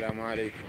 السلام عليكم.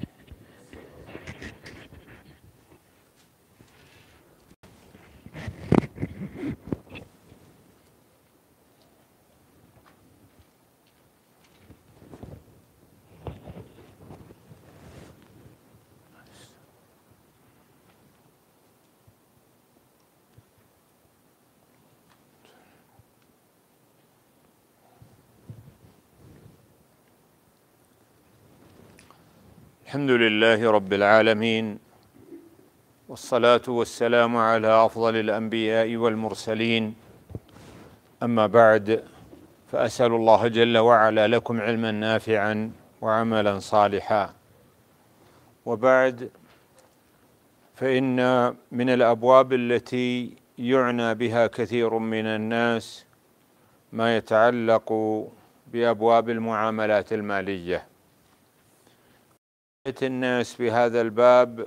الحمد لله رب العالمين، والصلاة والسلام على أفضل الأنبياء والمرسلين. أما بعد، فأسأل الله جل وعلا لكم علما نافعا وعملا صالحا. وبعد، فإن من الأبواب التي يعنى بها كثير من الناس ما يتعلق بأبواب المعاملات المالية. الناس بهذا الباب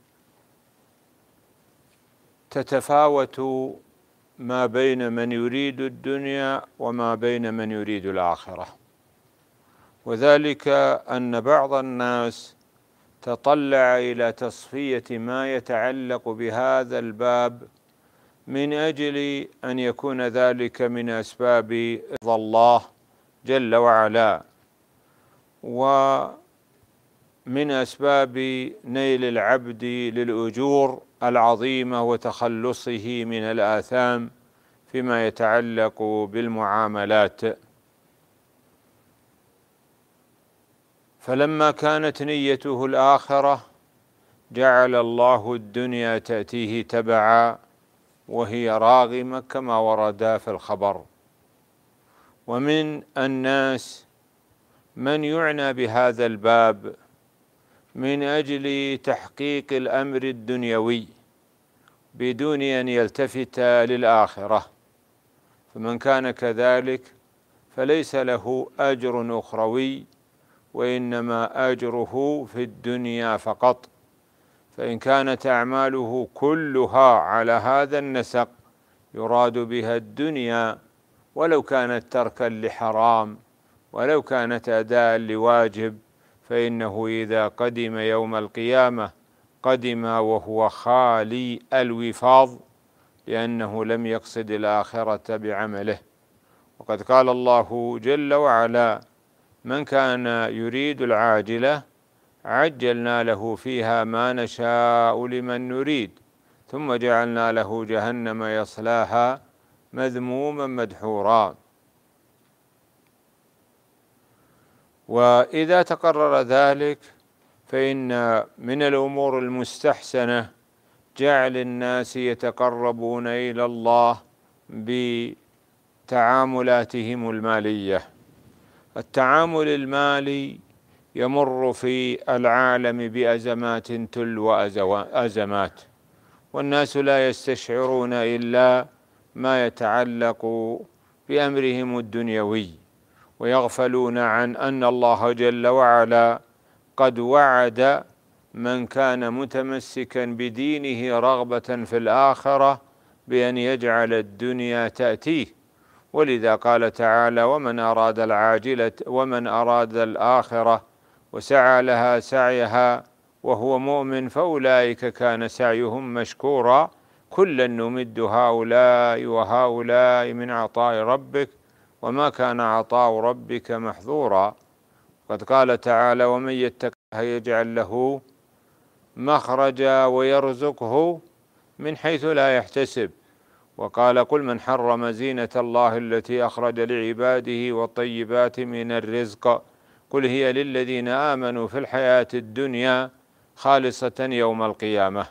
تتفاوت ما بين من يريد الدنيا وما بين من يريد الآخرة، وذلك أن بعض الناس تطلع إلى تصفية ما يتعلق بهذا الباب من أجل أن يكون ذلك من أسباب رضا الله جل وعلا، ومن أسباب نيل العبد للأجور العظيمة وتخلصه من الآثام فيما يتعلق بالمعاملات. فلما كانت نيته الآخرة جعل الله الدنيا تأتيه تبعا وهي راغمة كما ورد في الخبر. ومن الناس من يعنى بهذا الباب من أجل تحقيق الأمر الدنيوي بدون أن يلتفت للآخرة، فمن كان كذلك فليس له أجر أخروي، وإنما أجره في الدنيا فقط. فإن كانت أعماله كلها على هذا النسق يراد بها الدنيا، ولو كانت تركا لحرام ولو كانت أداء لواجب، فإنه إذا قدم يوم القيامة قدم وهو خالي الوفاض، لأنه لم يقصد الآخرة بعمله. وقد قال الله جل وعلا: من كان يريد العاجلة عجلنا له فيها ما نشاء لمن نريد ثم جعلنا له جهنم يصلاها مذموما مدحورا. وإذا تقرر ذلك فإن من الأمور المستحسنة جعل الناس يتقربون إلى الله بتعاملاتهم المالية. التعامل المالي يمر في العالم بأزمات تلو أزمات، والناس لا يستشعرون إلا ما يتعلق بأمرهم الدنيوي، ويغفلون عن أن الله جل وعلا قد وعد من كان متمسكا بدينه رغبة في الآخرة بأن يجعل الدنيا تأتيه. ولذا قال تعالى: ومن أراد الآخرة وسعى لها سعيها وهو مؤمن فأولئك كان سعيهم مشكورا كلا نمد هؤلاء وهؤلاء من عطاء ربك وما كان عطاء ربك محظورا. قد قال تعالى: ومن يتق الله يجعل له مخرجا ويرزقه من حيث لا يحتسب. وقال: قل من حرم زينة الله التي أخرج لعباده والطيبات من الرزق قل هي للذين آمنوا في الحياة الدنيا خالصة يوم القيامة.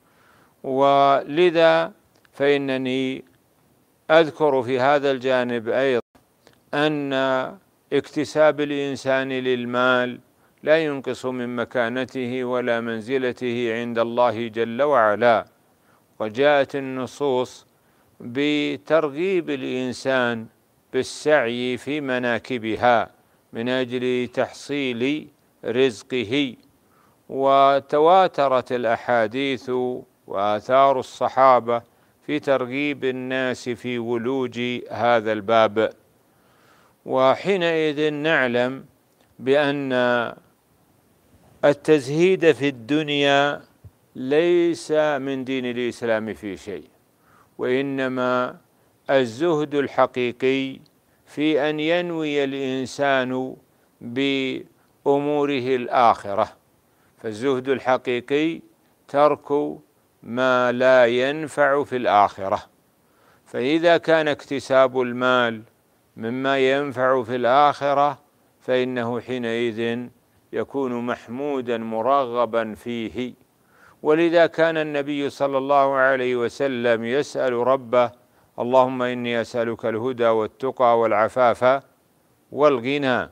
ولذا فإنني أذكر في هذا الجانب أيضا أن اكتساب الإنسان للمال لا ينقص من مكانته ولا منزلته عند الله جل وعلا، وجاءت النصوص بترغيب الإنسان بالسعي في مناكبها من أجل تحصيل رزقه، وتواترت الأحاديث وآثار الصحابة في ترغيب الناس في ولوج هذا الباب. وحينئذ نعلم بأن التزهيد في الدنيا ليس من دين الإسلام في شيء، وإنما الزهد الحقيقي في أن ينوي الإنسان بأموره الآخرة. فالزهد الحقيقي ترك ما لا ينفع في الآخرة. فإذا كان اكتساب المال مما ينفع في الآخرة فإنه حينئذ يكون محمودا مرغبا فيه. ولذا كان النبي صلى الله عليه وسلم يسأل ربه: اللهم إني أسألك الهدى والتقى والعفاف والغنى.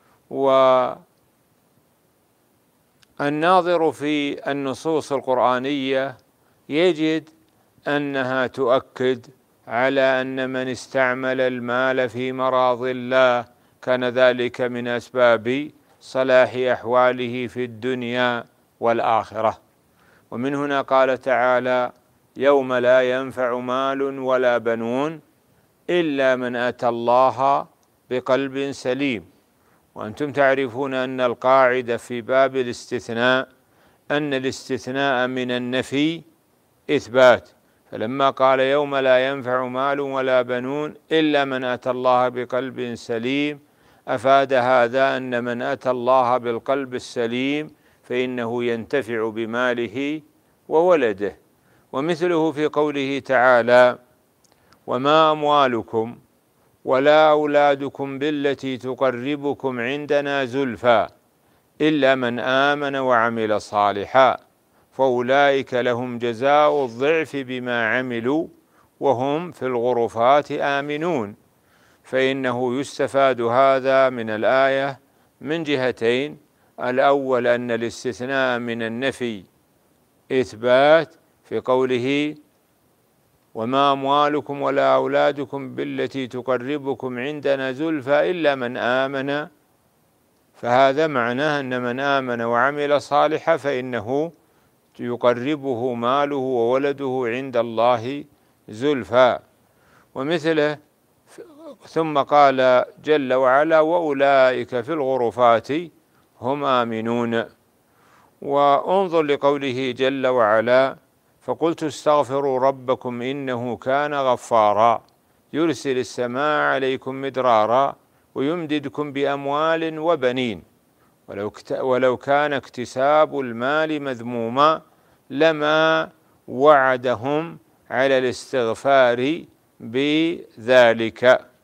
والناظر في النصوص القرآنية يجد أنها تؤكد على أن من استعمل المال في مراض الله كان ذلك من أسباب صلاح أحواله في الدنيا والآخرة. ومن هنا قال تعالى: يوم لا ينفع مال ولا بنون إلا من أتى الله بقلب سليم. وأنتم تعرفون أن القاعدة في باب الاستثناء أن الاستثناء من النفي إثبات، فلما قال يوم لا ينفع مال ولا بنون إلا من أتى الله بقلب سليم أفاد هذا أن من أتى الله بالقلب السليم فإنه ينتفع بماله وولده. ومثله في قوله تعالى: وما أموالكم ولا أولادكم بالتي تقربكم عندنا زلفى إلا من آمن وعمل صالحا فأولئك لهم جزاء الضعف بما عملوا وهم في الغرفات آمنون. فإنه يستفاد هذا من الآية من جهتين: الأول أن الاستثناء من النفي إثبات في قوله: وما أموالكم ولا أولادكم بالتي تقربكم عندنا زلفى إلا من آمن، فهذا معناه أن من آمن وعمل صالحا فإنه يقربه ماله وولده عند الله زلفى. ومثله ثم قال جل وعلا: وأولئك في الغرفات هم آمنون. وانظر لقوله جل وعلا: فقلت استغفروا ربكم إنه كان غفارا يرسل السماء عليكم مدرارا ويمددكم بأموال وبنين ولو كان اكتساب المال مذموما لما وعدهم على الاستغفار بذلك.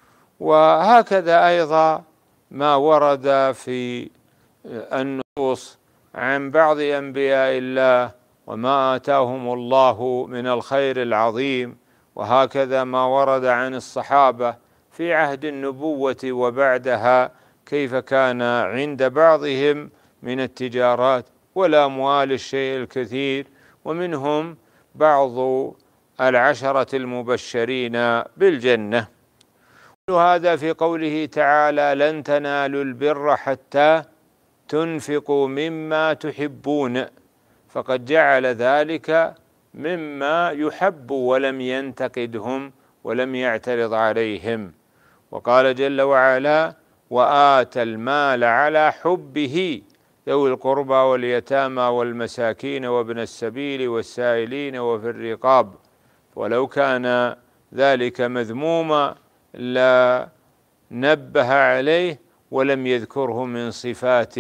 وهكذا أيضا ما ورد في النصوص عن بعض أنبياء الله وما آتاهم الله من الخير العظيم، وهكذا ما ورد عن الصحابة في عهد النبوة وبعدها كيف كان عند بعضهم من التجارات والأموال الشيء الكثير، ومنهم بعض العشرة المبشرين بالجنة. هذا في قوله تعالى: لن تنالوا البر حتى تنفقوا مما تحبون، فقد جعل ذلك مما يحب ولم ينتقدهم ولم يعترض عليهم. وقال جل وعلا: وآتى المال على حبه ذوي القربى واليتامى والمساكين وابن السبيل والسائلين وفي الرقاب ولو كان ذلك مذموما لا نبه عليه ولم يذكره من صفات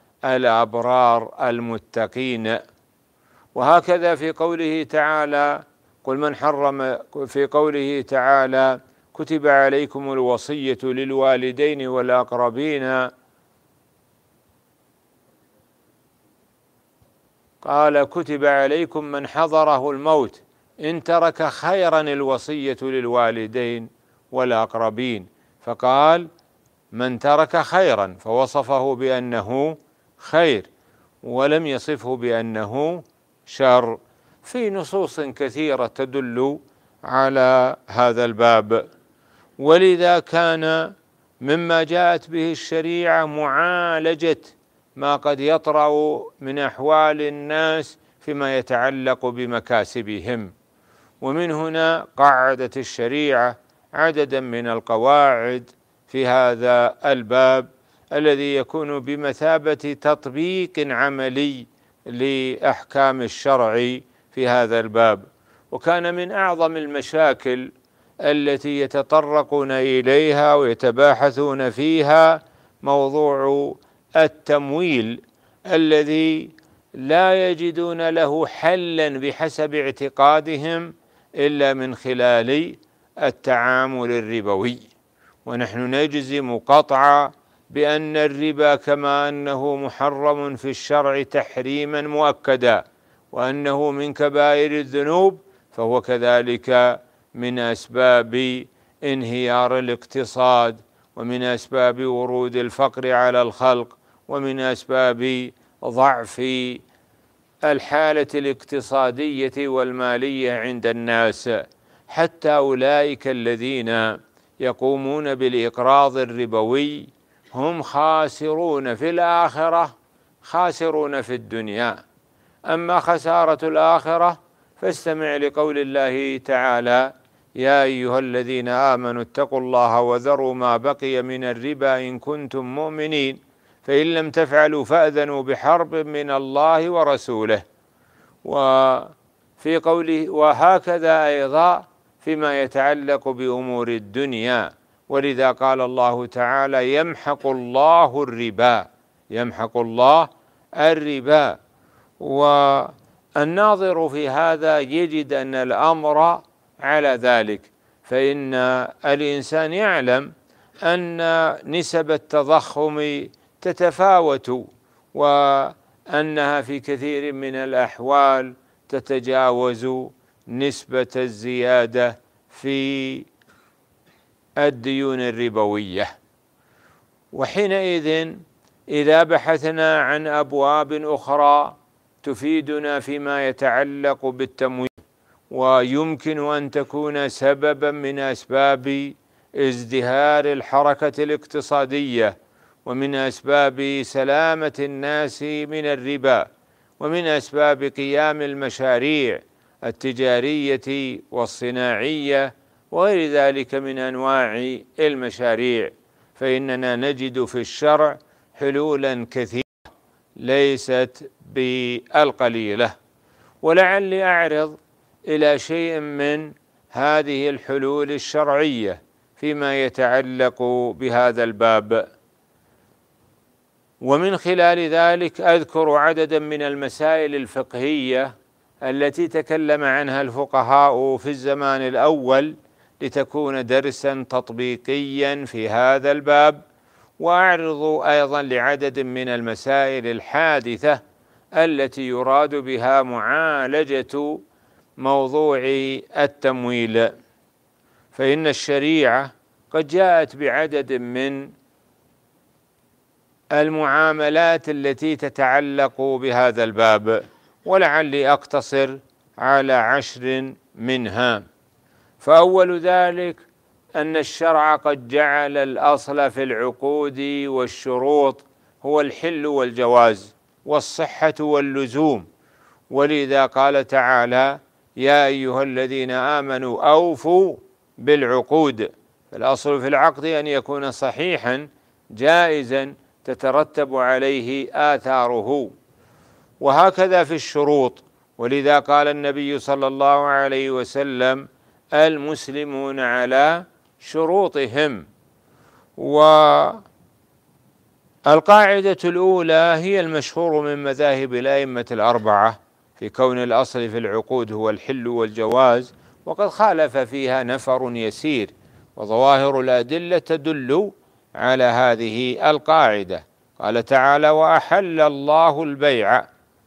الأبرار المتقين. وهكذا في قوله تعالى: قل من حرم، في قوله تعالى: كتب عليكم الوصية للوالدين والأقربين، قال: كتب عليكم من حضره الموت إن ترك خيرا الوصية للوالدين والأقربين، فقال: من ترك خيرا، فوصفه بأنه خير ولم يصفه بأنه شر، في نصوص كثيرة تدل على هذا الباب. ولذا كان مما جاءت به الشريعة معالجة ما قد يطرأ من أحوال الناس فيما يتعلق بمكاسبهم. ومن هنا قعدت الشريعة عددا من القواعد في هذا الباب الذي يكون بمثابة تطبيق عملي لأحكام الشرع في هذا الباب. وكان من أعظم المشاكل التي يتطرقون إليها ويتباحثون فيها موضوع التمويل، الذي لا يجدون له حلا بحسب اعتقادهم إلا من خلال التعامل الربوي. ونحن نجزم قطعا بأن الربا كما أنه محرم في الشرع تحريما مؤكدا، وأنه من كبائر الذنوب، فهو كذلك من أسباب انهيار الاقتصاد، ومن أسباب ورود الفقر على الخلق، ومن أسباب ضعف الحالة الاقتصادية والمالية عند الناس. حتى أولئك الذين يقومون بالإقراض الربوي هم خاسرون في الآخرة، خاسرون في الدنيا. أما خسارة الآخرة فاستمع لقول الله تعالى: يا أيها الذين آمنوا اتقوا الله وذروا ما بقي من الربا إن كنتم مؤمنين فإن لم تفعلوا فأذنوا بحرب من الله ورسوله. وفي قوله وهكذا أيضا فيما يتعلق بأمور الدنيا، ولذا قال الله تعالى: يمحق الله الربا، يمحق الله الربا. والناظر في هذا يجد أن الأمر على ذلك، فإن الإنسان يعلم أن نسب التضخم تتفاوت، وأنها في كثير من الأحوال تتجاوز نسبة الزيادة في الديون الربوية. وحينئذ إذا بحثنا عن أبواب أخرى تفيدنا فيما يتعلق بالتمويل، ويمكن أن تكون سببا من أسباب ازدهار الحركة الاقتصادية، ومن أسباب سلامة الناس من الربا، ومن أسباب قيام المشاريع التجارية والصناعية وغير ذلك من أنواع المشاريع، فإننا نجد في الشرع حلولا كثيرة ليست بالقليلة. ولعلي أعرض إلى شيء من هذه الحلول الشرعية فيما يتعلق بهذا الباب، ومن خلال ذلك أذكر عددا من المسائل الفقهية التي تكلم عنها الفقهاء في الزمان الأول لتكون درسا تطبيقيا في هذا الباب، وأعرض أيضا لعدد من المسائل الحادثة التي يراد بها معالجة موضوع التمويل. فإن الشريعة قد جاءت بعدد من المعاملات التي تتعلق بهذا الباب، ولعلي أقتصر على 10 منها. فأول ذلك أن الشرع قد جعل الأصل في العقود والشروط هو الحل والجواز والصحة واللزوم، ولذا قال تعالى: يا أيها الذين آمنوا أوفوا بالعقود. فالأصل في العقد أن يكون صحيحا جائزا تترتب عليه آثاره، وهكذا في الشروط. ولذا قال النبي صلى الله عليه وسلم: المسلمون على شروطهم. والقاعدة الأولى هي المشهور من مذاهب الأئمة الأربعة في كون الأصل في العقود هو الحل والجواز، وقد خالف فيها نفر يسير، وظواهر الأدلة تدل على هذه القاعدة. قال تعالى: وأحل الله البيع.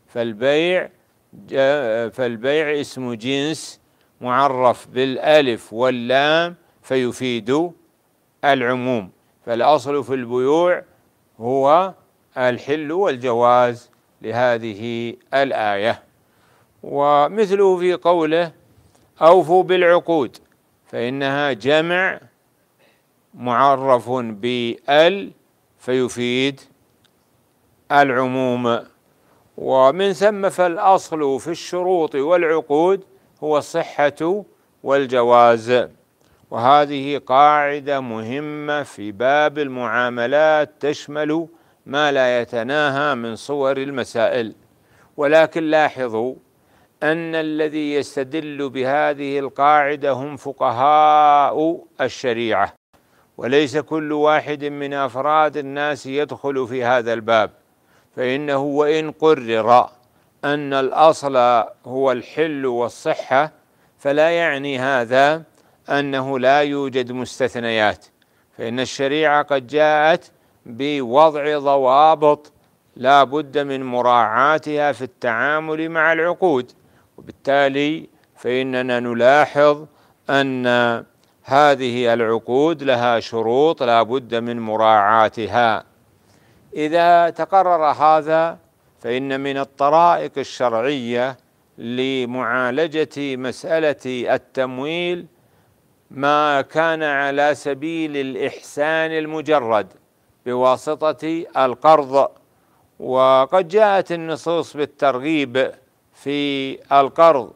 فالبيع اسم جنس معرف بالألف واللام فيفيد العموم، فالأصل في البيوع هو الحل والجواز لهذه الآية. ومثله في قوله: أوفوا بالعقود، فإنها جمع معرف بال فيفيد العموم. ومن ثم فالأصل في الشروط والعقود هو الصحة والجواز. وهذه قاعدة مهمة في باب المعاملات، تشمل ما لا يتناهى من صور المسائل. ولكن لاحظوا أن الذي يستدل بهذه القاعدة هم فقهاء الشريعة، وليس كل واحد من أفراد الناس يدخل في هذا الباب، فإنه وإن قرر أن الأصل هو الحل والصحة فلا يعني هذا أنه لا يوجد مستثنيات، فإن الشريعة قد جاءت بوضع ضوابط لا بد من مراعاتها في التعامل مع العقود، وبالتالي فإننا نلاحظ أن هذه العقود لها شروط لا بد من مراعاتها. إذا تقرر هذا فإن من الطرائق الشرعية لمعالجة مسألة التمويل ما كان على سبيل الإحسان المجرد بواسطة القرض، وقد جاءت النصوص بالترغيب في القرض،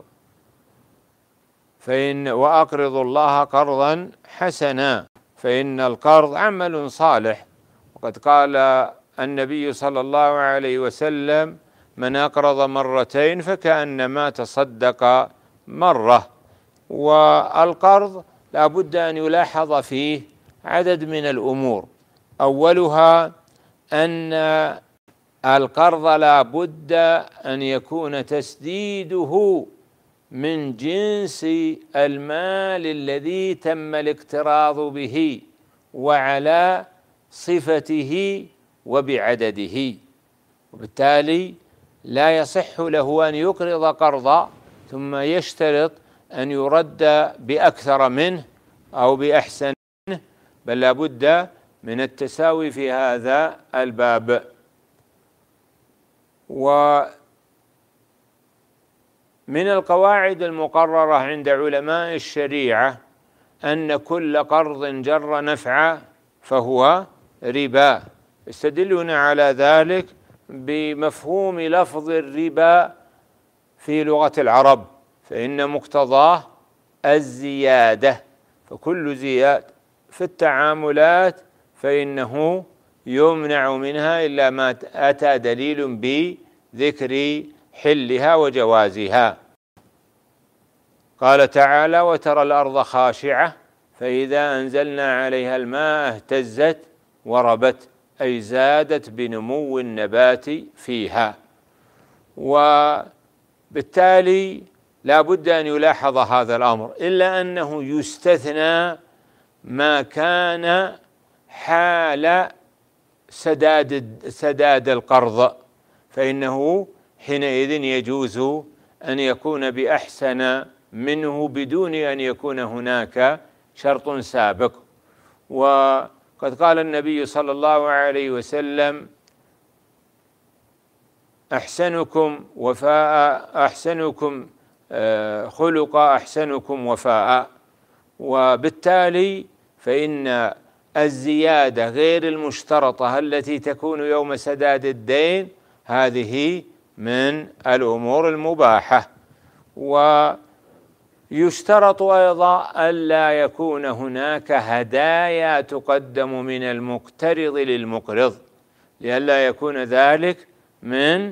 وأقرضوا الله قرضا حسنا، فإن القرض عمل صالح. وقد قال النبي صلى الله عليه وسلم: من أقرض مرتين فكأنما تصدق مرة. والقرض لا بد أن يلاحظ فيه عدد من الأمور، أولها أن القرض لا بد أن يكون تسديده من جنس المال الذي تم الاقتراض به وعلى صفته وبعدده، وبالتالي لا يصح له أن يقرض قرضا ثم يشترط أن يرد بأكثر منه أو بأحسن منه، بل لا بد من التساوي في هذا الباب. ومن القواعد المقررة عند علماء الشريعة أن كل قرض جر نفعا فهو ربا، يستدلون على ذلك بمفهوم لفظ الربا في لغة العرب، فإن مقتضاه الزيادة، فكل زيادة في التعاملات فإنه يمنع منها إلا ما أتى دليل بذكر حلها وجوازها. قال تعالى: وترى الأرض خاشعة فإذا أنزلنا عليها الماء اهتزت وربت، أي زادت بنمو النبات فيها. وبالتالي لا بد أن يلاحظ هذا الأمر، إلا أنه يستثنى ما كان حال سداد القرض، فإنه حينئذ يجوز أن يكون بأحسن منه بدون أن يكون هناك شرط سابق. وقد قال النبي صلى الله عليه وسلم: أحسنكم وفاء أحسنكم خلقا أحسنكم وفاء. وبالتالي فإن الزيادة غير المشترطة التي تكون يوم سداد الدين هذه من الأمور المباحة. ويشترط أيضا ألا يكون هناك هدايا تقدم من المقترض للمقرض، لئلا يكون ذلك من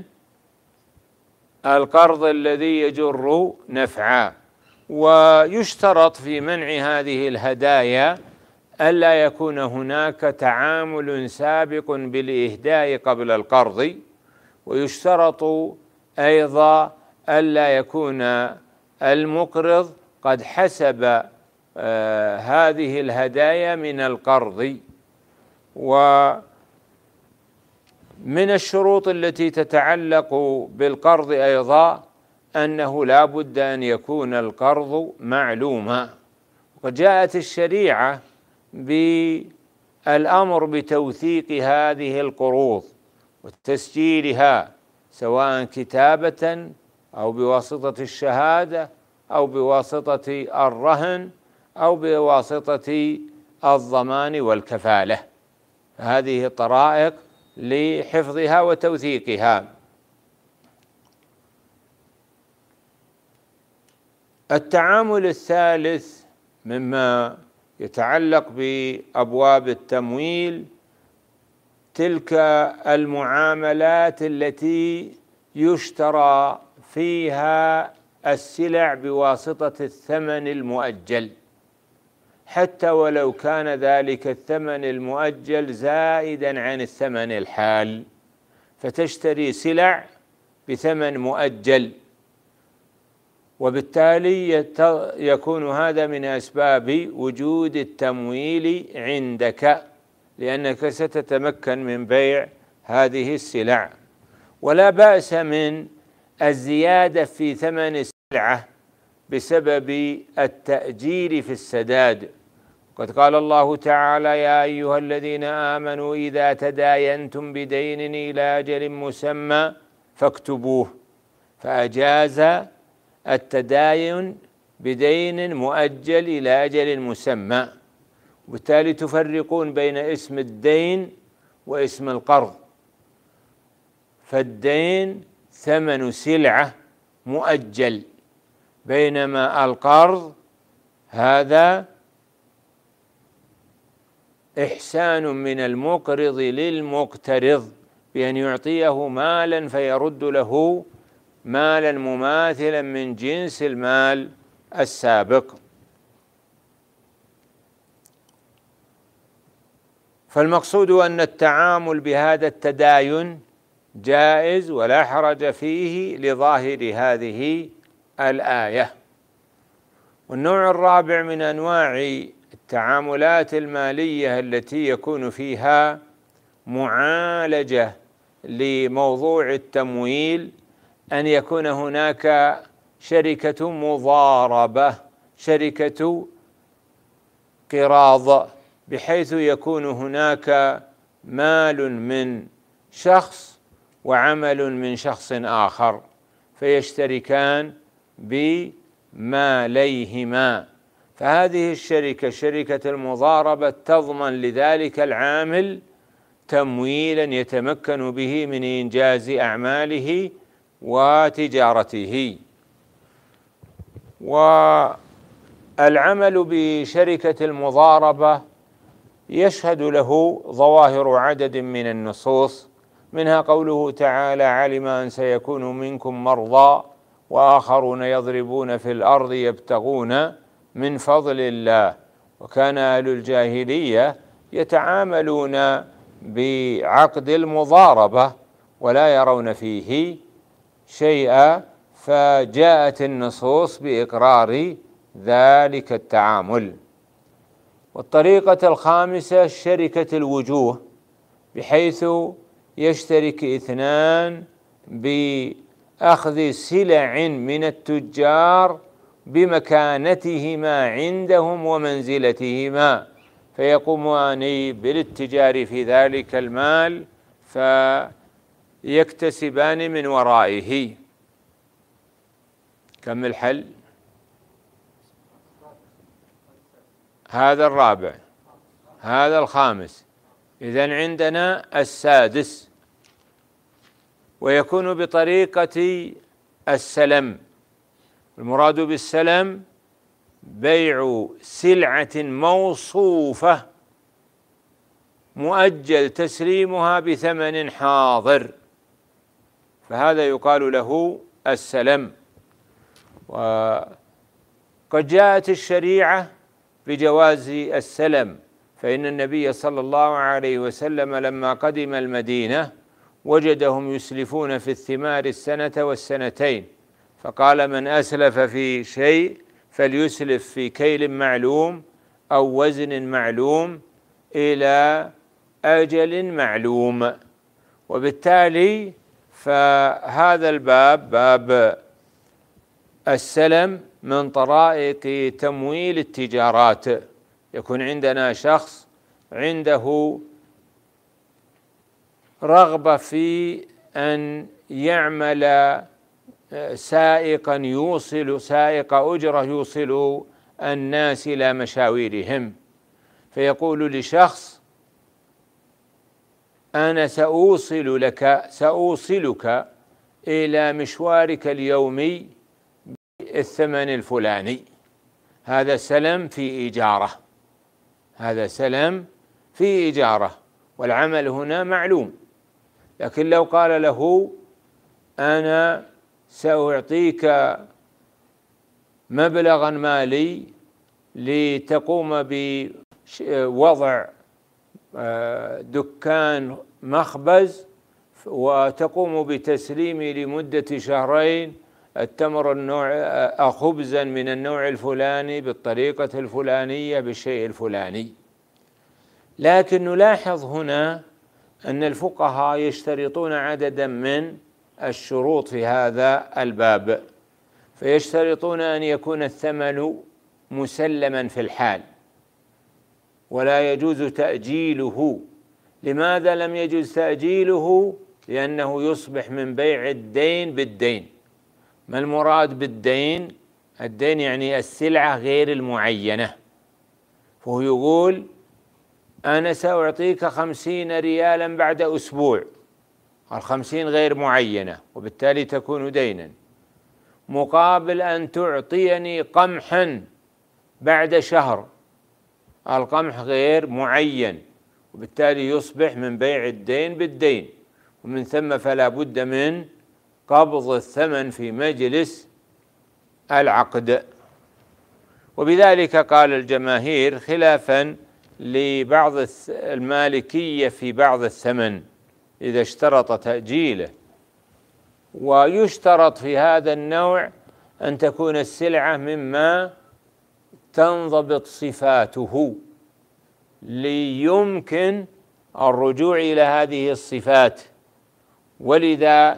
القرض الذي يجر نفعا. ويشترط في منع هذه الهدايا ألا يكون هناك تعامل سابق بالإهداء قبل القرض. ويشترط أيضا ألا يكون المقرض قد حسب هذه الهدايا من القرض. ومن الشروط التي تتعلق بالقرض أيضا أنه لا بد أن يكون القرض معلوما، وقد جاءت الشريعة بالأمر بتوثيق هذه القروض وتسجيلها سواء كتابة أو بواسطة الشهادة أو بواسطة الرهن أو بواسطة الضمان والكفالة، هذه طرائق لحفظها وتوثيقها. التعامل الثالث مما يتعلق بأبواب التمويل تلك المعاملات التي يشترى فيها السلع بواسطة الثمن المؤجل، حتى ولو كان ذلك الثمن المؤجل زائدا عن الثمن الحال، فتشتري سلع بثمن مؤجل، وبالتالي يكون هذا من أسباب وجود التمويل عندك، لأنك ستتمكن من بيع هذه السلع. ولا بأس من الزيادة في ثمن السلعة بسبب التأجيل في السداد. قد قال الله تعالى: يا أيها الذين آمنوا إذا تداينتم بدين إلى أجل مسمى فاكتبوه، فأجاز التداين بدين مؤجل إلى أجل مسمى، وبالتالي تفرقون بين اسم الدين واسم القرض. فالدين ثمن سلعة مؤجل، بينما القرض هذا إحسان من المقرض للمقترض بأن يعطيه مالا فيرد له مالا مماثلا من جنس المال السابق. فالمقصود أن التعامل بهذا التداين جائز ولا حرج فيه لظاهر هذه الآية. والنوع الرابع من أنواع التعاملات المالية التي يكون فيها معالجة لموضوع التمويل أن يكون هناك شركة مضاربة، شركة قراض، بحيث يكون هناك مال من شخص وعمل من شخص آخر، فيشتركان بماليهما. فهذه الشركة، شركة المضاربة، تضمن لذلك العامل تمويلا يتمكن به من إنجاز أعماله وتجارته. والعمل بشركة المضاربة يشهد له ظواهر عدد من النصوص، منها قوله تعالى: علم أن سيكون منكم مرضى وآخرون يضربون في الأرض يبتغون من فضل الله. وكان أهل الجاهلية يتعاملون بعقد المضاربة ولا يرون فيه شيئا، فجاءت النصوص بإقرار ذلك التعامل. والطريقة الخامسة شركة الوجوه، بحيث يشترك اثنان بأخذ سلع من التجار بمكانتهما عندهم ومنزلتهما، فيقومان بالاتجار في ذلك المال فيكتسبان من ورائه. كم الحل؟ هذا الرابع، هذا الخامس، إذن عندنا السادس. ويكون بطريقة السلم. المراد بالسلم بيع سلعة موصوفة مؤجل تسليمها بثمن حاضر، فهذا يقال له السلم. وقد جاءت الشريعة بجواز السلم، فإن النبي صلى الله عليه وسلم لما قدم المدينة وجدهم يسلفون في الثمار السنة والسنتين، فقال: من أسلف في شيء فليسلف في كيل معلوم أو وزن معلوم إلى أجل معلوم. وبالتالي فهذا الباب، باب السلم، من طرائق تمويل التجارات. يكون عندنا شخص عنده رغبة في أن يعمل سائق أجرة يوصل الناس إلى مشاويرهم، فيقول لشخص: أنا سأوصلك إلى مشوارك اليومي بالثمن الفلاني. هذا سلم في إجارة. هذا سلم في إجارة، والعمل هنا معلوم. لكن لو قال له أنا سأعطيك مبلغا مالي لتقوم بوضع دكان مخبز وتقوم بتسليمي لمدة شهرين التمر خبزا من النوع الفلاني بالطريقة الفلانية بالشيء الفلاني. لكن نلاحظ هنا أن الفقهاء يشترطون عددا من الشروط في هذا الباب، فيشترطون أن يكون الثمن مسلما في الحال ولا يجوز تأجيله. لماذا لم يجوز تأجيله؟ لأنه يصبح من بيع الدين بالدين. ما المراد بالدين؟ الدين يعني السلعة غير المعينة، فهو يقول أنا سأعطيك 50 ريالا بعد أسبوع، 50 غير معينة وبالتالي تكون دينا، مقابل أن تعطيني قمحا بعد شهر، القمح غير معين وبالتالي يصبح من بيع الدين بالدين، ومن ثم فلا بد من قبض الثمن في مجلس العقد. وبذلك قال الجماهير خلافا لبعض المالكية في بعض الثمن إذا اشترط تأجيله. ويشترط في هذا النوع أن تكون السلعة مما تنضبط صفاته ليمكن الرجوع إلى هذه الصفات. ولذا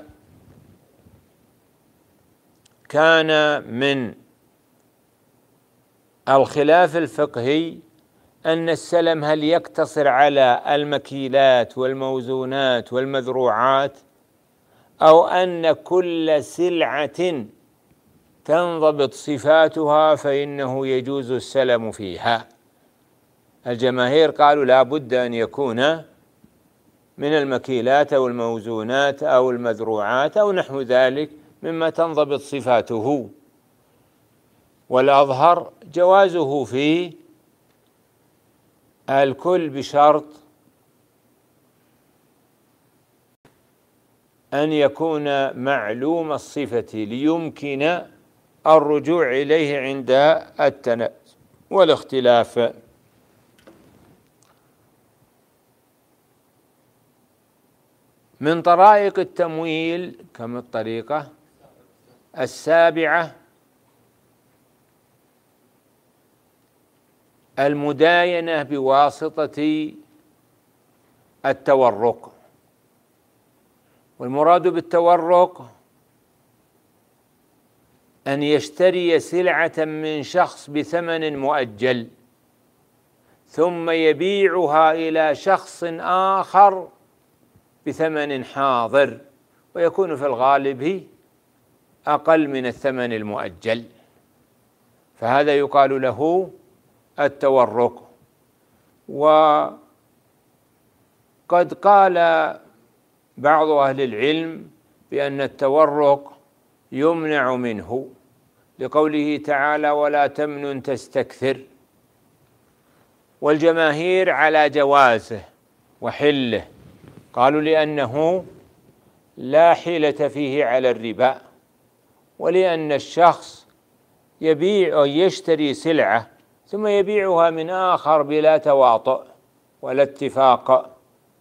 كان من الخلاف الفقهي أن السلم هل يقتصر على المكيلات والموزونات والمذروعات، أو أن كل سلعة تنضبط صفاتها فإنه يجوز السلم فيها. الجماهير قالوا لا بد أن يكون من المكيلات أو الموزونات أو المذروعات أو نحو ذلك مما تنضبط صفاته، والأظهر جوازه في الكل بشرط أن يكون معلوم الصفة ليمكن الرجوع إليه عند التنازع والاختلاف. من طرائق التمويل كم الطريقة السابعة المداينة بواسطة التورق. والمراد بالتورق أن يشتري سلعة من شخص بثمن مؤجل ثم يبيعها إلى شخص آخر بثمن حاضر، ويكون في الغالب أقل من الثمن المؤجل، فهذا يقال له التورق. وقد قال بعض أهل العلم بأن التورق يمنع منه لقوله تعالى ولا تمنن تستكثر، والجماهير على جوازه وحله، قالوا لأنه لا حيلة فيه على الربا، ولأن الشخص يبيع أو يشتري سلعة ثم يبيعها من آخر بلا تواطؤ ولا اتفاق.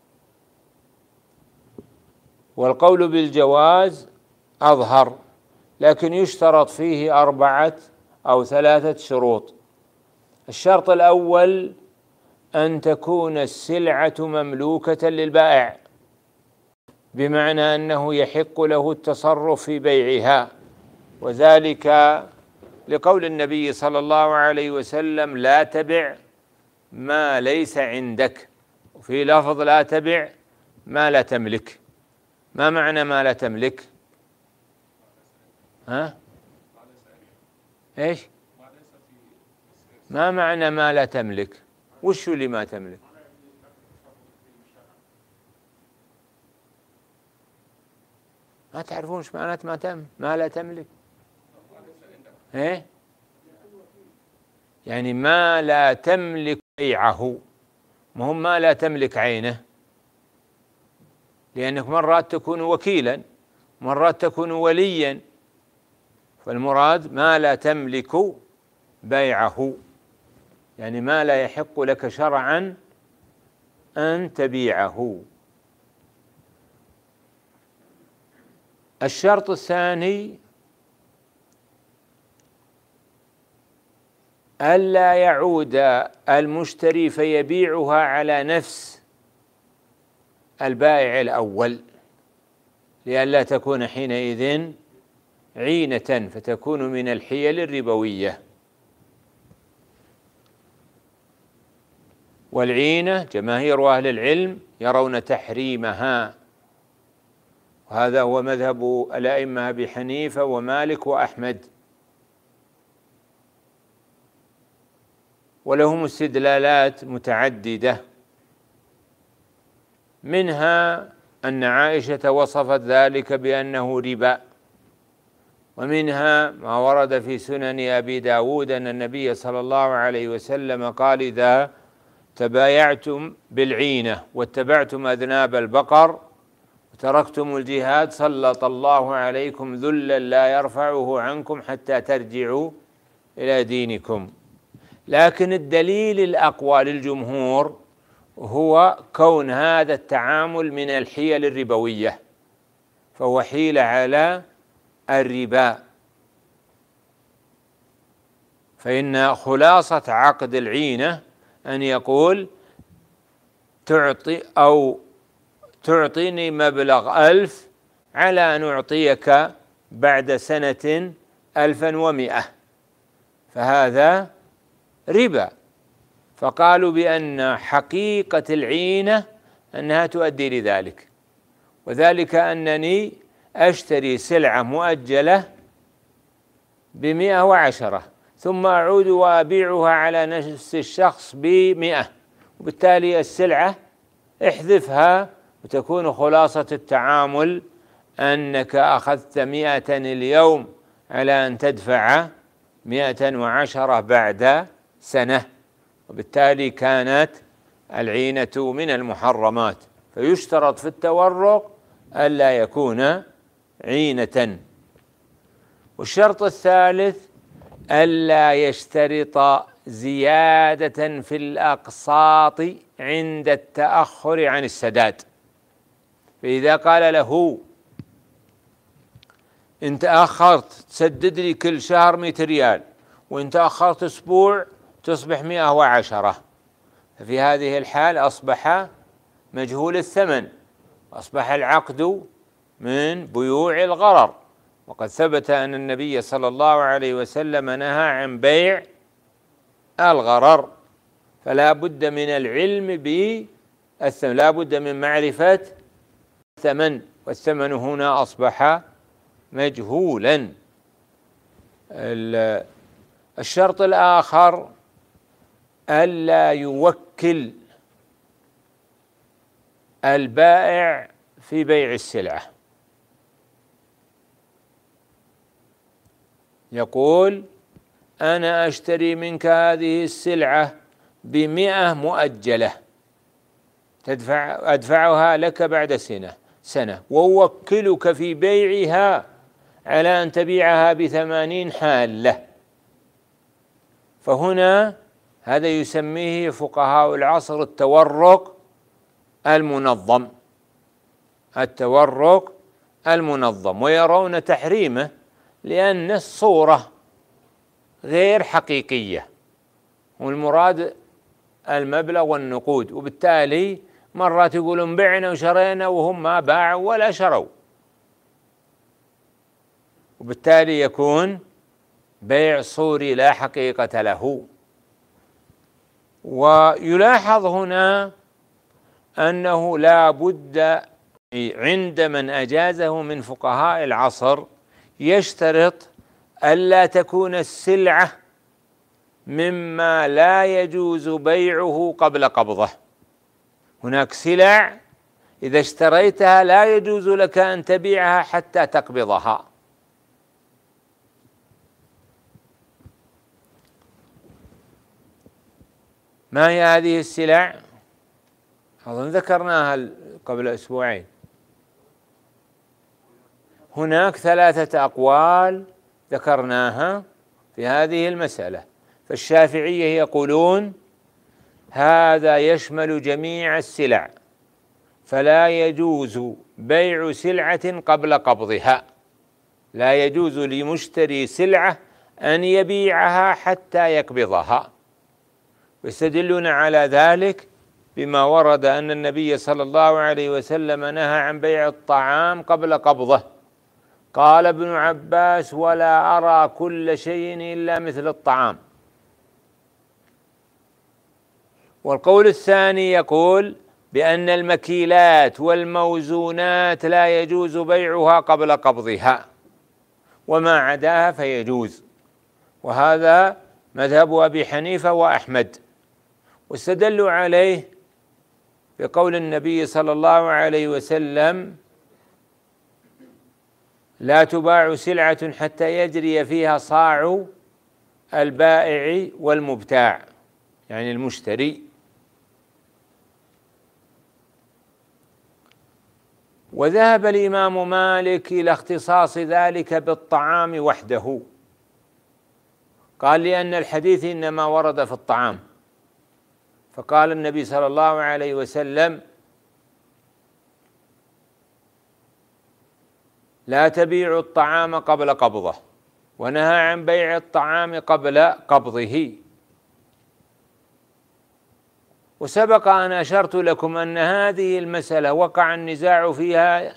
والقول بالجواز أظهر، لكن يشترط فيه 4 أو 3 شروط. الشرط الأول أن تكون السلعة مملوكة للبائع، بمعنى أنه يحق له التصرف في بيعها، وذلك لقول النبي صلى الله عليه وسلم لا تبع ما ليس عندك، وفي لفظ لا تبع ما لا تملك. ما معنى ما لا تملك؟ إيش؟ ما معنى ما لا تملك؟ وش اللي ما تملك؟ ما تعرفون ايش معنات ما لا تملك؟ ايه؟ يعني ما لا تملك بيعه، مهم ما لا تملك عينه، لأنك مرات تكون وكيلا، مرات تكون وليا، فالمراد ما لا تملك بيعه، يعني ما لا يحق لك شرعا أن تبيعه. الشرط الثاني ألا يعود المشتري فيبيعها على نفس البائع الأول، لئلا تكون حينئذ عينة فتكون من الحيل الربوية. والعينة جماهير أهل العلم يرون تحريمها، وهذا هو مذهب الأئمة أبي حنيفة ومالك وأحمد، ولهم استدلالات متعددة، منها أن عائشة وصفت ذلك بأنه ربا، ومنها ما ورد في سنن أبي داود أن النبي صلى الله عليه وسلم قال: إذا تبايعتم بالعينة واتبعتم أذناب البقر وتركتم الجهاد سلط الله عليكم ذلا لا يرفعه عنكم حتى ترجعوا إلى دينكم. لكن الدليل الأقوى للجمهور هو كون هذا التعامل من الحيل الربوية، فهو حيلة على الربا، فإن خلاصة عقد العينة أن يقول: تعطيني مبلغ 1000 على أن أعطيك بعد سنة 1100، فهذا ربا. فقالوا بأن حقيقة العينة أنها تؤدي لذلك، وذلك أنني أشتري سلعة مؤجلة ب110 ثم أعود وأبيعها على نفس الشخص ب100، وبالتالي السلعة احذفها، وتكون خلاصة التعامل أنك أخذت 100 اليوم على أن تدفع 110 بعد سنة، وبالتالي كانت العينة من المحرمات. فيشترط في التورق ألا يكون عينة. والشرط الثالث ألا يشترط زيادة في الأقساط عند التأخر عن السداد. فإذا قال له: إن تأخرت تسدد لي كل شهر 100 ريال، وإن تأخرت أسبوع تصبح 110، ففي هذه الحال أصبح مجهول الثمن، أصبح العقد من بيوع الغرر، وقد ثبت أن النبي صلى الله عليه وسلم نهى عن بيع الغرر. فلا بد من العلم بالثمن، لا بد من معرفة الثمن، والثمن هنا أصبح مجهولا. الشرط الآخر ألا يوكل البائع في بيع السلعة، يقول: أنا أشتري منك هذه السلعة ب100 مؤجلة أدفعها لك بعد سنة، وأوكلك في بيعها على أن تبيعها ب80 حالة. فهنا هذا يسميه فقهاء العصر التورق المنظم، التورق المنظم، ويرون تحريمه لأن الصورة غير حقيقية، والمراد المبلغ والنقود، وبالتالي مرات يقولون بعنا وشرينا وهم ما باعوا ولا شروا، وبالتالي يكون بيع صوري لا حقيقة له. ويلاحظ هنا أنه لا بد عند من أجازه من فقهاء العصر يشترط ألا تكون السلعة مما لا يجوز بيعه قبل قبضه. هناك سلع إذا اشتريتها لا يجوز لك أن تبيعها حتى تقبضها، ما هي هذه السلع؟ أظن ذكرناها قبل أسبوعين. هناك 3 أقوال ذكرناها في هذه المسألة. فالشافعية يقولون هذا يشمل جميع السلع، فلا يجوز بيع سلعة قبل قبضها، لا يجوز لمشتري سلعة أن يبيعها حتى يقبضها. ويستدلون على ذلك بما ورد أن النبي صلى الله عليه وسلم نهى عن بيع الطعام قبل قبضه. قال ابن عباس: ولا أرى كل شيء إلا مثل الطعام. والقول الثاني يقول بأن المكيلات والموزونات لا يجوز بيعها قبل قبضها، وما عداها فيجوز، وهذا مذهب أبي حنيفة وأحمد. واستدلوا عليه بقول النبي صلى الله عليه وسلم: لا تباع سلعة حتى يجري فيها صاع البائع والمبتاع، يعني المشتري. وذهب الإمام مالك إلى اختصاص ذلك بالطعام وحده، قال: لأن الحديث إنما ورد في الطعام، فقال النبي صلى الله عليه وسلم: لا تبيعوا الطعام قبل قبضه، ونهى عن بيع الطعام قبل قبضه. وسبق أن أشرت لكم أن هذه المسألة وقع النزاع فيها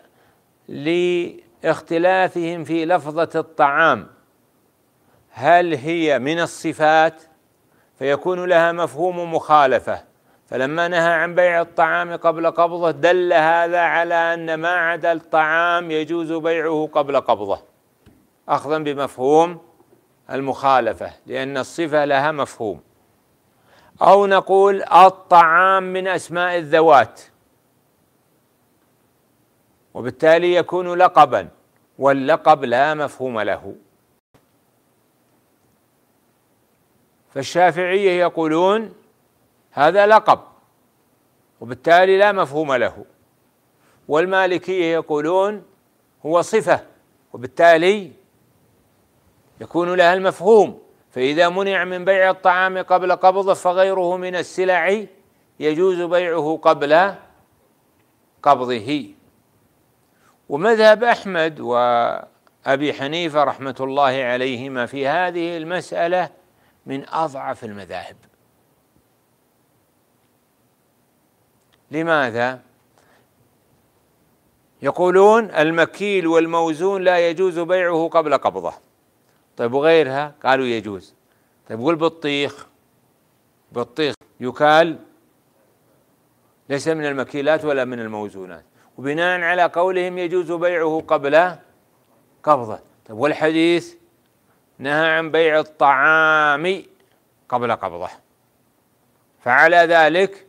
لاختلافهم في لفظة الطعام، هل هي من الصفات فيكون لها مفهوم مخالفة، فلما نهى عن بيع الطعام قبل قبضه دل هذا على أن ما عدا الطعام يجوز بيعه قبل قبضه، أخذا بمفهوم المخالفة، لأن الصفة لها مفهوم. أو نقول الطعام من أسماء الذوات، وبالتالي يكون لقبا، واللقب لا مفهوم له. فالشافعية يقولون هذا لقب وبالتالي لا مفهوم له، والمالكية يقولون هو صفة وبالتالي يكون لها المفهوم، فإذا منع من بيع الطعام قبل قبضه فغيره من السلع يجوز بيعه قبل قبضه. ومذهب أحمد وأبي حنيفة رحمة الله عليهما في هذه المسألة من أضعف المذاهب. لماذا؟ يقولون المكيل والموزون لا يجوز بيعه قبل قبضه. طيب وغيرها؟ قالوا يجوز. طيب والبطيخ؟ بطيخ يكال ليس من المكيلات ولا من الموزونات، وبناء على قولهم يجوز بيعه قبل قبضه. طيب والحديث نهى عن بيع الطعام قبل قبضه، فعلى ذلك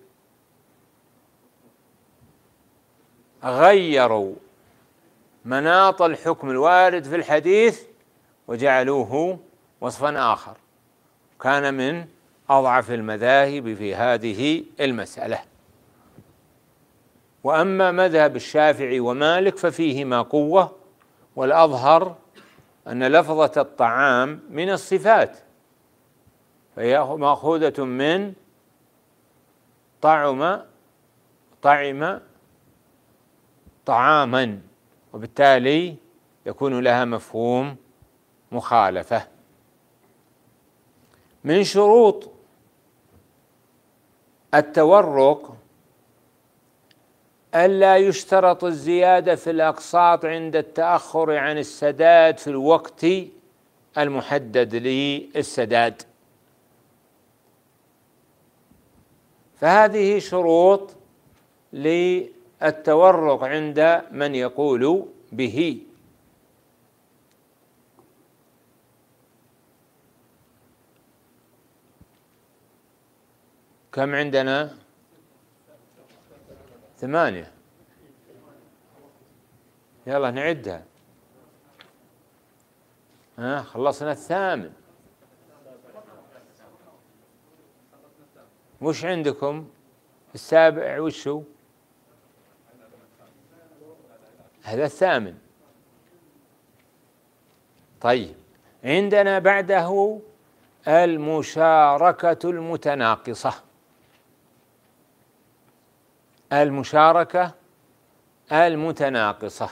غيروا مناط الحكم الوارد في الحديث وجعلوه وصفا آخر، كان من أضعف المذاهب في هذه المسألة. وأما مذهب الشافعي ومالك ففيهما قوة، والأظهر أن لفظة الطعام من الصفات، فهي مأخوذة من طعم طعاما، وبالتالي يكون لها مفهوم مخالفة. من شروط التورق ألا يشترط الزيادة في الأقساط عند التأخر عن السداد في الوقت المحدد للسداد، فهذه شروط للتورق عند من يقول به. كم عندنا؟ 8. يلا نعدها. خلصنا 8. وش عندكم السابع وشو؟ هذا الثامن. طيب، عندنا بعده المشاركة المتناقصة. المشاركة المتناقصة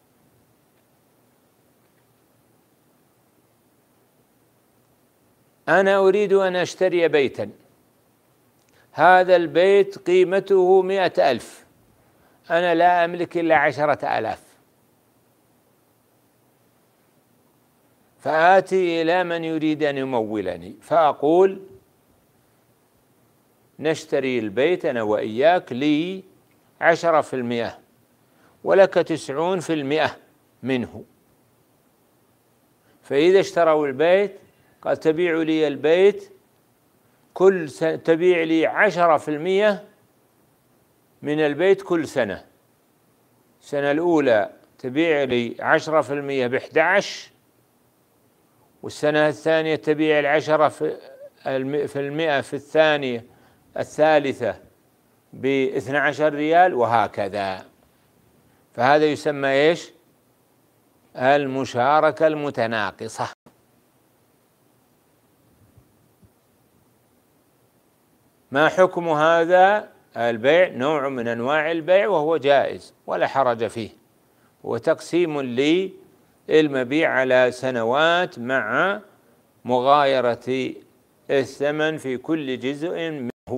أنا أريد أن أشتري بيتا، هذا البيت قيمته 100,000، أنا لا أملك إلا 10,000، فآتي إلى من يريد أن يمولني فأقول نشتري البيت أنا وإياك لي 10% ولك 90% منه. فإذا اشتروا البيت قال تبيع لي البيت كل سنة، تبيع لي 10% من البيت كل سنة. السنة الأولى تبيع لي 10% ب11، والسنة الثانية تبيع 10% في الثانية الثالثة ب12 ريال، وهكذا. فهذا يسمى إيش؟ المشاركة المتناقصة. ما حكم هذا البيع؟ نوع من أنواع البيع وهو جائز ولا حرج فيه، هو تقسيم للمبيع على سنوات مع مغايرة الثمن في كل جزء منه.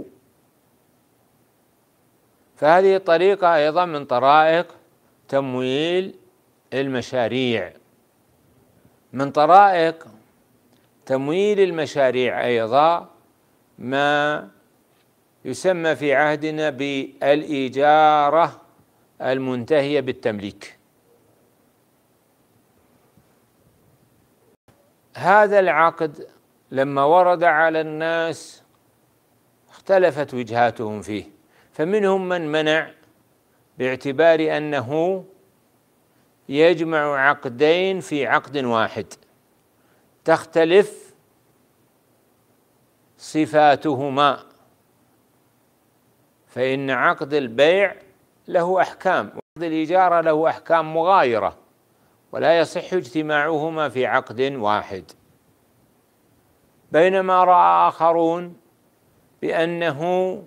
فهذه طريقة أيضا من طرائق تمويل المشاريع. من طرائق تمويل المشاريع أيضا ما يسمى في عهدنا بالإجارة المنتهية بالتمليك. هذا العقد لما ورد على الناس اختلفت وجهاتهم فيه، فمنهم من منع باعتبار أنه يجمع عقدين في عقد واحد تختلف صفاتهما، فإن عقد البيع له أحكام وعقد الإجارة له أحكام مغايرة، ولا يصح اجتماعهما في عقد واحد. بينما رأى آخرون بأنه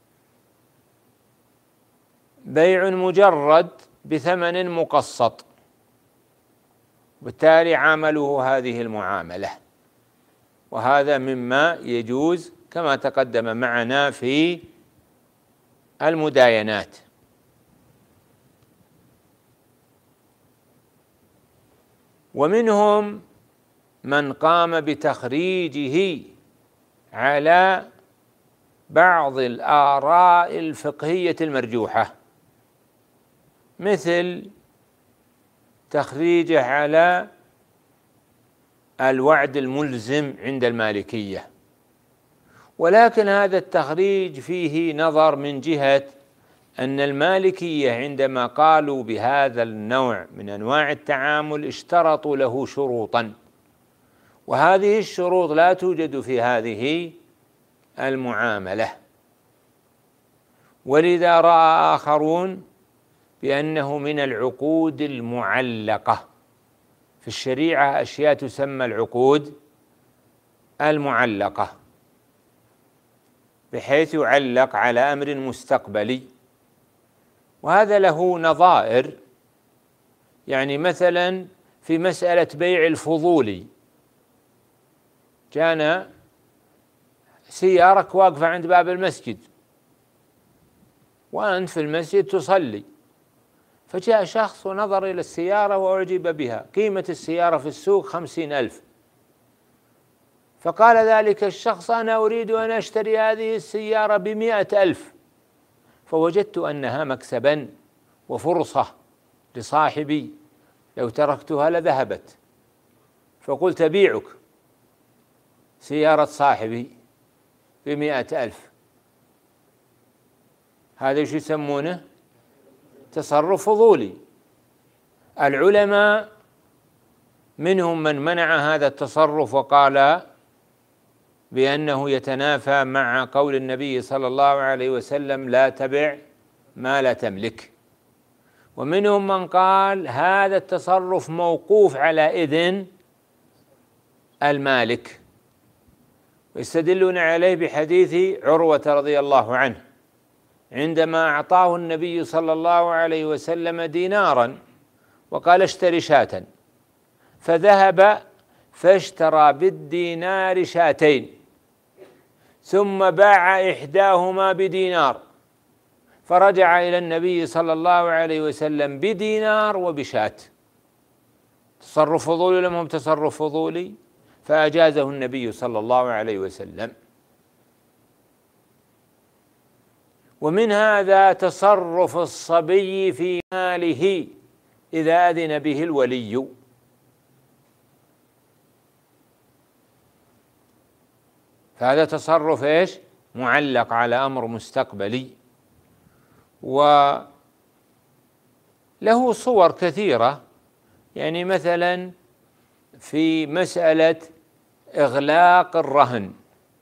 بيع مجرد بثمن مقسط، بالتالي عاملوه هذه المعاملة، وهذا مما يجوز كما تقدم معنا في المداينات. ومنهم من قام بتخريجه على بعض الآراء الفقهية المرجوحة، مثل تخريجه على الوعد الملزم عند المالكية. ولكن هذا التخريج فيه نظر من جهة أن المالكية عندما قالوا بهذا النوع من أنواع التعامل اشترطوا له شروطا، وهذه الشروط لا توجد في هذه المعاملة. ولذا رأى آخرون بأنه من العقود المعلقة. في الشريعة أشياء تسمى العقود المعلقة، بحيث يعلق على أمر مستقبلي، وهذا له نظائر. يعني مثلا في مسألة بيع الفضولي، كان سيارك واقفة عند باب المسجد وأنت في المسجد تصلي، فجاء شخص ونظر إلى السيارة وأعجب بها، قيمة السيارة في السوق 50,000، فقال ذلك الشخص أنا أريد أن أشتري هذه السيارة ب100,000، فوجدت أنها مكسبا وفرصة لصاحبي، لو تركتها لذهبت، فقلت أبيعك سيارة صاحبي ب100,000. هذا ايش يسمونه؟ تصرف فضولي. العلماء منهم من منع هذا التصرف وقال بأنه يتنافى مع قول النبي صلى الله عليه وسلم: لا تبع ما لا تملك. ومنهم من قال هذا التصرف موقوف على إذن المالك، ويستدلون عليه بحديث عروة رضي الله عنه عندما أعطاه النبي صلى الله عليه وسلم دينارا وقال: اشتري شاة، فذهب فاشترى بالدينار شاتين، ثم باع إحداهما بدينار، فرجع إلى النبي صلى الله عليه وسلم بدينار وبشاة. تصرف فضولي لم هم تصرف فضولي؟ فأجازه النبي صلى الله عليه وسلم. ومن هذا تصرف الصبي في ماله إذا أذن به الولي، فهذا تصرف إيش؟ معلق على أمر مستقبلي، وله صور كثيرة. يعني مثلا في مسألة إغلاق الرهن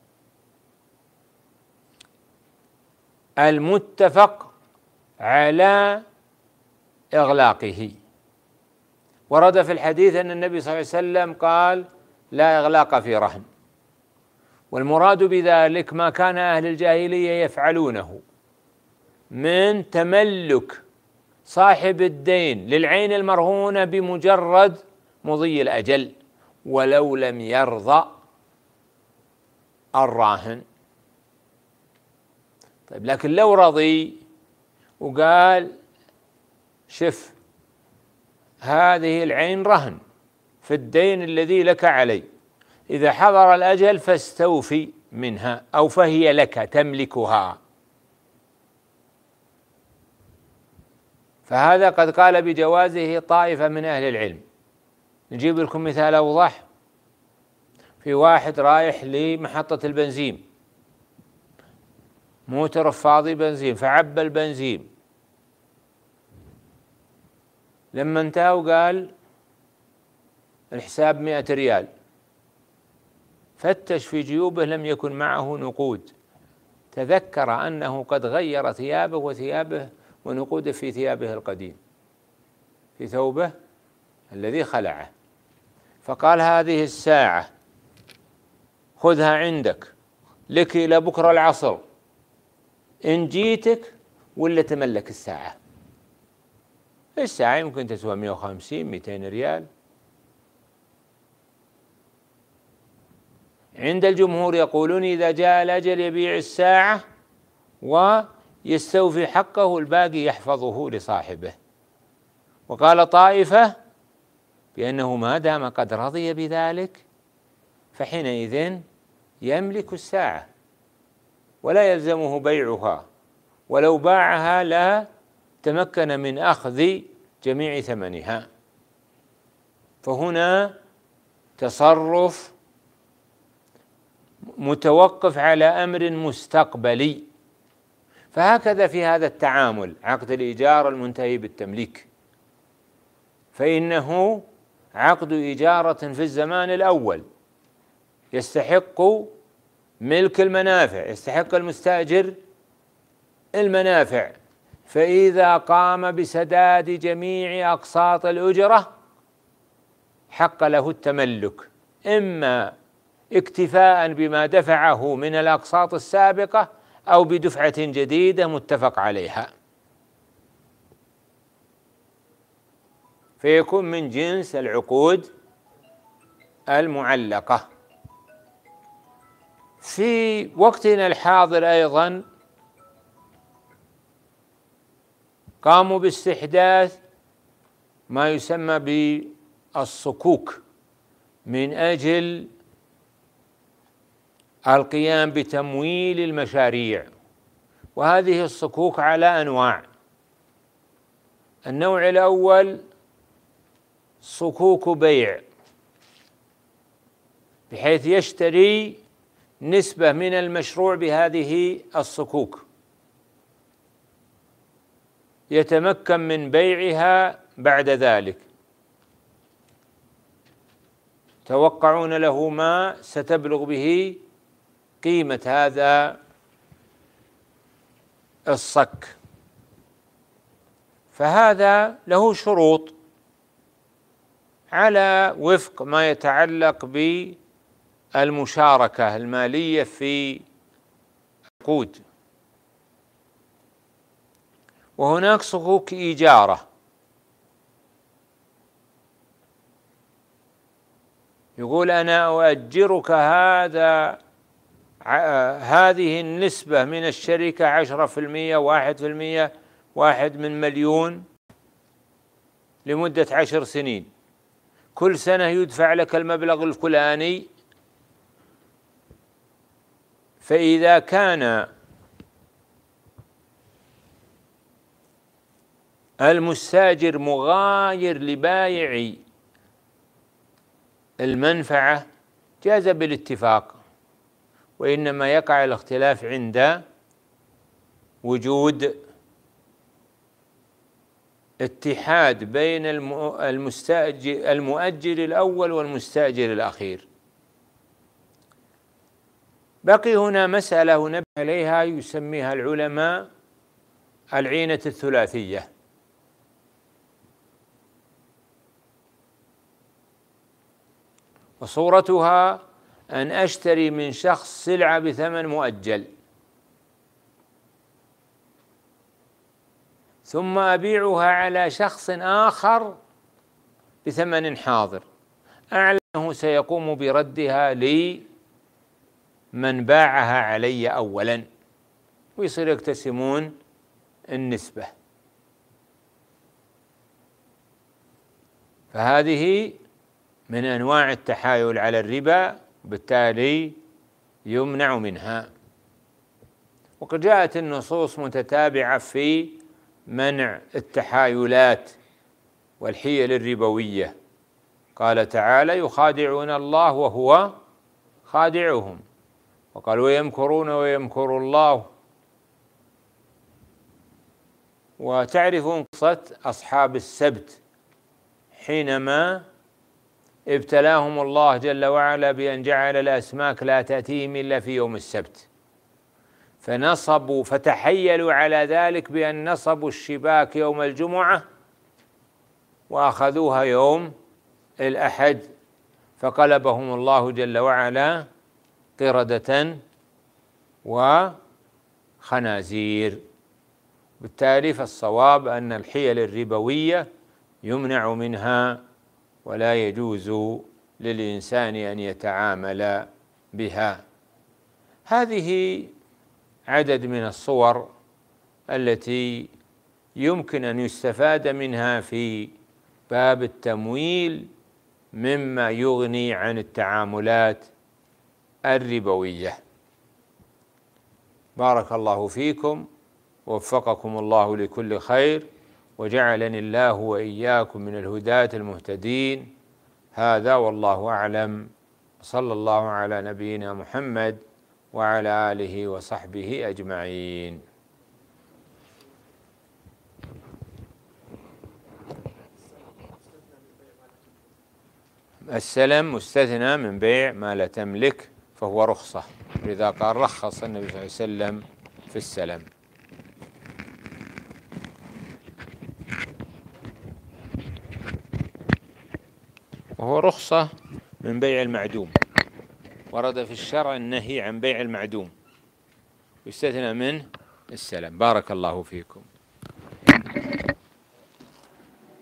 المتفق على إغلاقه، ورد في الحديث أن النبي صلى الله عليه وسلم قال: لا إغلاق في رهن. والمراد بذلك ما كان أهل الجاهلية يفعلونه من تملك صاحب الدين للعين المرهونة بمجرد مضي الأجل ولو لم يرضى الراهن. طيب، لكن لو رضي وقال: شف، هذه العين رهن في الدين الذي لك علي، إذا حضر الأجل فاستوفي منها أو فهي لك تملكها، فهذا قد قال بجوازه طائفة من أهل العلم. نجيب لكم مثال أوضح. في واحد رايح لمحطة البنزين، موتر فاضي بنزين، فعبى البنزين، لما انتهى وقال: الحساب 100 ريال، فتش في جيوبه لم يكن معه نقود، تذكر أنه قد غير ثيابه ونقوده في ثيابه القديم، في ثوبه الذي خلعه، فقال: هذه الساعة خذها عندك لك إلى بكرة العصر، إن جيتك ولا تملك الساعة. الساعة يمكن تسوى 150 200 ريال. عند الجمهور يقولون إذا جاء الأجل يبيع الساعة ويستوفي حقه، والباقي يحفظه لصاحبه. وقال طائفة بأنه ما دام قد رضي بذلك فحينئذ يملك الساعة ولا يلزمه بيعها، ولو باعها لا تمكن من أخذ جميع ثمنها. فهنا تصرف متوقف على أمر مستقبلي. فهكذا في هذا التعامل، عقد الإيجار المنتهي بالتمليك، فإنه عقد إجارة في الزمان الأول، يستحق ملك المنافع، يستحق المستأجر المنافع، فإذا قام بسداد جميع أقساط الأجرة حق له التملك، إما اكتفاء بما دفعه من الأقساط السابقة أو بدفعة جديدة متفق عليها، فيكون من جنس العقود المعلقة. في وقتنا الحاضر أيضا قاموا باستحداث ما يسمى بالصكوك من أجل القيام بتمويل المشاريع، وهذه الصكوك على أنواع. النوع الأول صكوك بيع، بحيث يشتري نسبة من المشروع بهذه الصكوك، يتمكن من بيعها بعد ذلك، توقعون له ما ستبلغ به قيمة هذا الصك. فهذا له شروط على وفق ما يتعلق بالمشاركة المالية في العقود. وهناك صكوك إيجارة، يقول أنا أؤجرك هذه النسبة من الشركة 10%، 1%، 1/1,000,000 لمدة 10 سنين، كل سنة يدفع لك المبلغ الفلاني. فإذا كان المستاجر مغاير لبايع المنفعة جاز بالاتفاق، وإنما يقع الاختلاف عند وجود اتحاد بين المؤجر الأول والمستأجر الأخير. بقي هنا مسألة نبه عليها يسميها العلماء العينة الثلاثية. وصورتها أن أشتري من شخص سلعة بثمن مؤجل، ثم أبيعها على شخص آخر بثمن حاضر، أعلم أنه سيقوم بردها لمن باعها علي أولا، ويصير يقتسمون النسبة. فهذه من أنواع التحايل على الربا، بالتالي يمنع منها. وقد جاءت النصوص متتابعة في منع التحايلات والحيل الربوية. قال تعالى: يخادعون الله وهو خادعهم، وقال: ويمكرون ويمكر الله. وتعرفون قصة أصحاب السبت حينما ابتلاهم الله جل وعلا بأن جعل الأسماك لا تأتيهم إلا في يوم السبت، فتحيلوا على ذلك بأن نصبوا الشباك يوم الجمعة وأخذوها يوم الأحد، فقلبهم الله جل وعلا قردة وخنازير. بالتالي فالصواب أن الحيل الربوية يمنع منها، ولا يجوز للإنسان أن يتعامل بها. هذه عدد من الصور التي يمكن أن يستفاد منها في باب التمويل مما يغني عن التعاملات الربوية. بارك الله فيكم، ووفقكم الله لكل خير، وجعلني الله وإياكم من الهداة المهتدين. هذا والله أعلم، صلى الله على نبينا محمد وعلى آله وصحبه أجمعين. السلم مستثنى من بيع ما لا تملك، فهو رخصة، لذا قال رخص النبي صلى الله عليه وسلم في السلم. وهو رخصة من بيع المعدوم، ورد في الشرع النهي عن بيع المعدوم، يستثنى منه السلم. بارك الله فيكم.